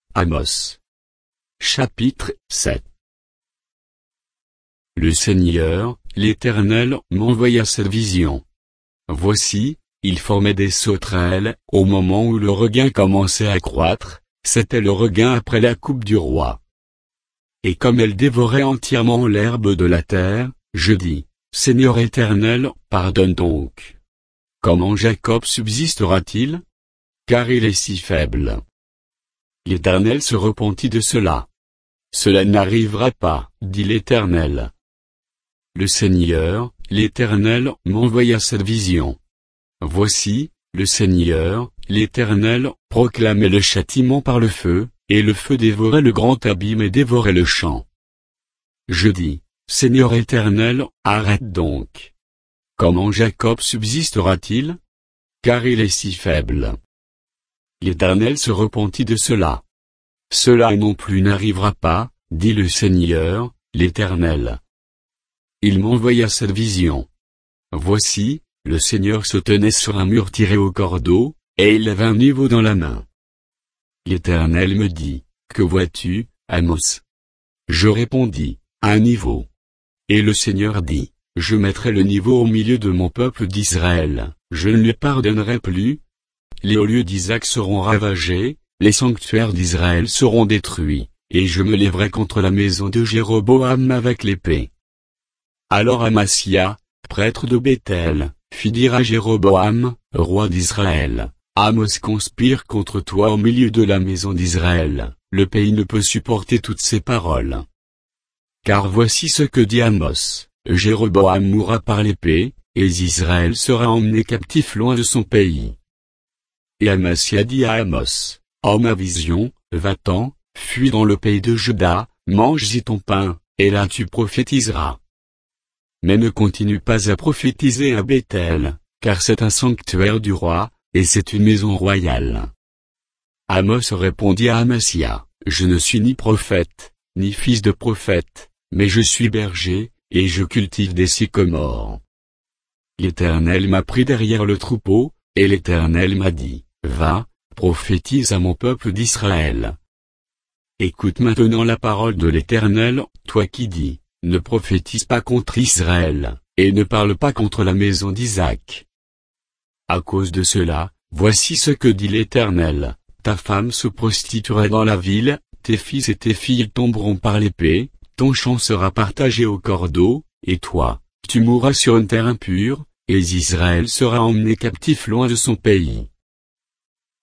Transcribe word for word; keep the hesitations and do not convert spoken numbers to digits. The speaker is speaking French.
Amos. Chapitre sept. Le Seigneur, l'Éternel, m'envoya cette vision. Voici, il formait des sauterelles, au moment où le regain commençait à croître, c'était le regain après la coupe du roi. Et comme elle dévorait entièrement l'herbe de la terre, je dis, Seigneur Éternel, pardonne donc. Comment Jacob subsistera-t-il? Car il est si faible. L'Éternel se repentit de cela. Cela n'arrivera pas, dit l'Éternel. Le Seigneur, l'Éternel, m'envoya cette vision. Voici, le Seigneur, l'Éternel, proclamait le châtiment par le feu, et le feu dévorait le grand abîme et dévorait le champ. Je dis, Seigneur Éternel, arrête donc. Comment Jacob subsistera-t-il? Car il est si faible. L'Éternel se repentit de cela. Cela non plus n'arrivera pas, dit le Seigneur, l'Éternel. Il m'envoya cette vision. Voici, le Seigneur se tenait sur un mur tiré au cordeau, et il avait un niveau dans la main. L'Éternel me dit, que vois-tu, Amos? Je répondis, un niveau. Et le Seigneur dit, je mettrai le niveau au milieu de mon peuple d'Israël, je ne lui pardonnerai plus. Les hauts lieux d'Isaac seront ravagés, les sanctuaires d'Israël seront détruits, et je me lèverai contre la maison de Jéroboam avec l'épée. Alors Amasia, prêtre de Béthel, fit dire à Jéroboam, roi d'Israël, Amos conspire contre toi au milieu de la maison d'Israël, le pays ne peut supporter toutes ces paroles. Car voici ce que dit Amos, Jéroboam mourra par l'épée, et Israël sera emmené captif loin de son pays. Et Amasia dit à Amos, homme à vision, va-t'en, fuis dans le pays de Juda, mange-y ton pain, et là tu prophétiseras. Mais ne continue pas à prophétiser à Béthel, car c'est un sanctuaire du roi, et c'est une maison royale. Amos répondit à Amasia, je ne suis ni prophète, ni fils de prophète, mais je suis berger, et je cultive des sycomores. L'Éternel m'a pris derrière le troupeau, et l'Éternel m'a dit, va, prophétise à mon peuple d'Israël. Écoute maintenant la parole de l'Éternel, toi qui dis, ne prophétise pas contre Israël, et ne parle pas contre la maison d'Isaac. À cause de cela, voici ce que dit l'Éternel, ta femme se prostituera dans la ville, tes fils et tes filles tomberont par l'épée, ton champ sera partagé au cordeau, et toi, tu mourras sur une terre impure, et Israël sera emmené captif loin de son pays.